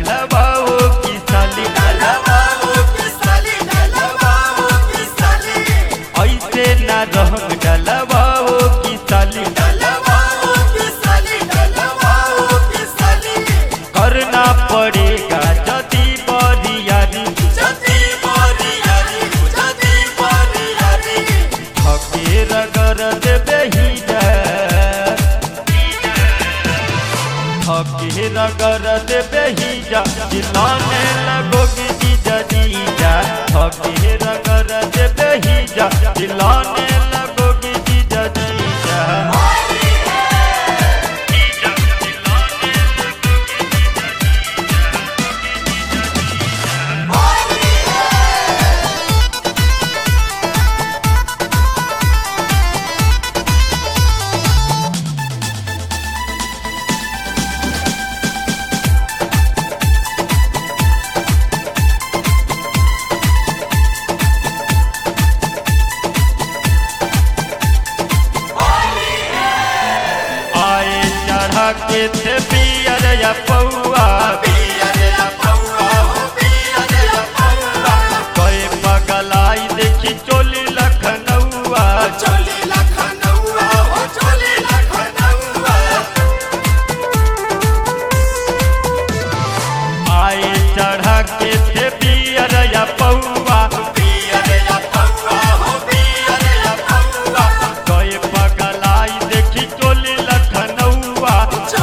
डलवाओ की साली ऐसे ना रंग डलवाओ की साली करना पड़ेगा जदी बरियारी हके रगर देबे ही हके रगर देबे ही जा चिल्लाने लगोगी जीजा जीजा हके रगर देबे ही जा चिल्लाने लगोगी जीजा जीजा के थे पियर या पौआ कोई पगलाई देखी चोली लखनऊआ आए चढ़ा के थे पियर या पौआ कोई पगलाई देखी चोली लखनऊआ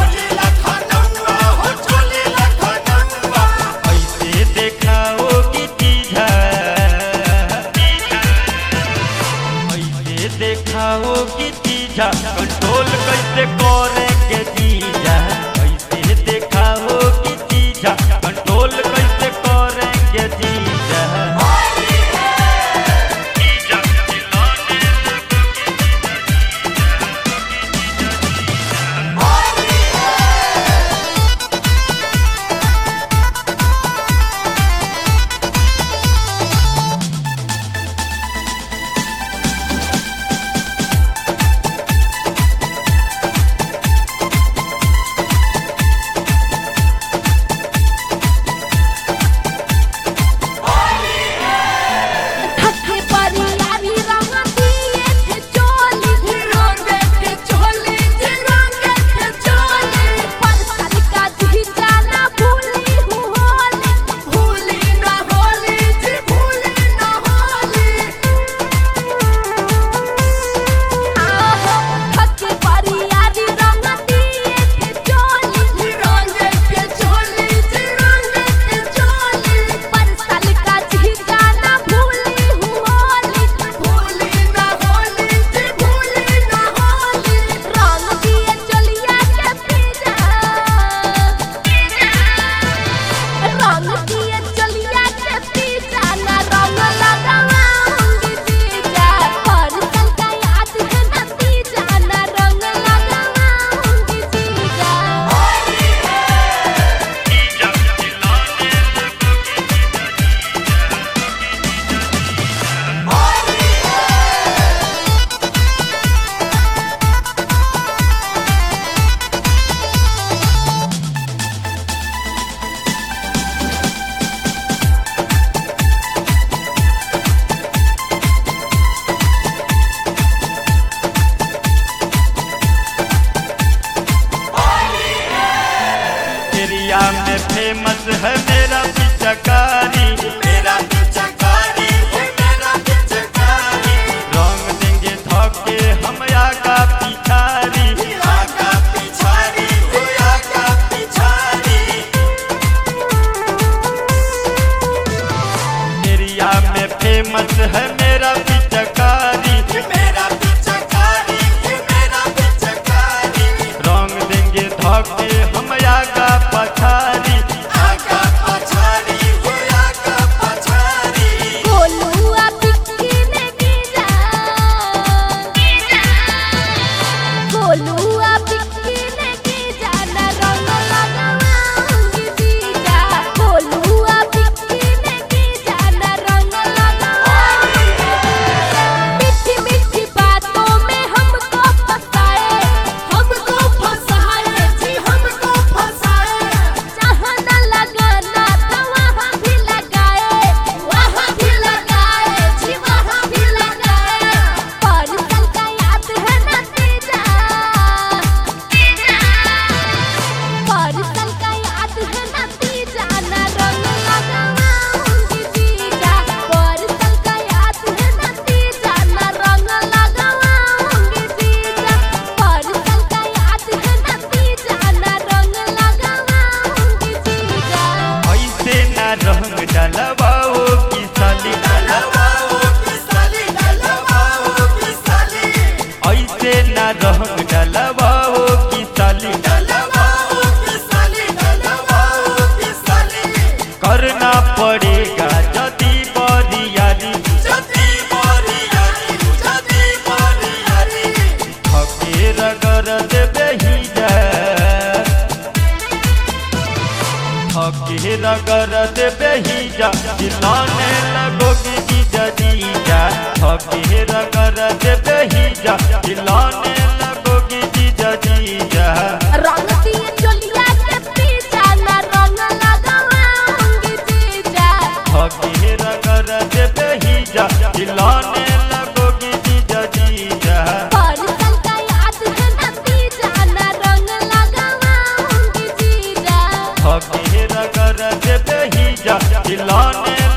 देखाओगी जीजा कंट्रोल कैसे करेंगे जीजा कैसे देखाओगी जीजा कंट्रोल कैसे करेंगे जीजा रगर देबे हीजा चिल्लाने लगोगी जीजा जीजा हके रगर देबे हीजा चिल्लाने लगोगी जीजा जीजा रंग दिए चोलिया के पीछा ना रंग लगाऊंगी जीजा हके रगर देबे हीजा चिल्लाने लगोगी जीजा जीजा पर साल का याद है ना पीछा ना रंग लगाऊंगी जीजा हके रगर देबे हीजा चिल्लाने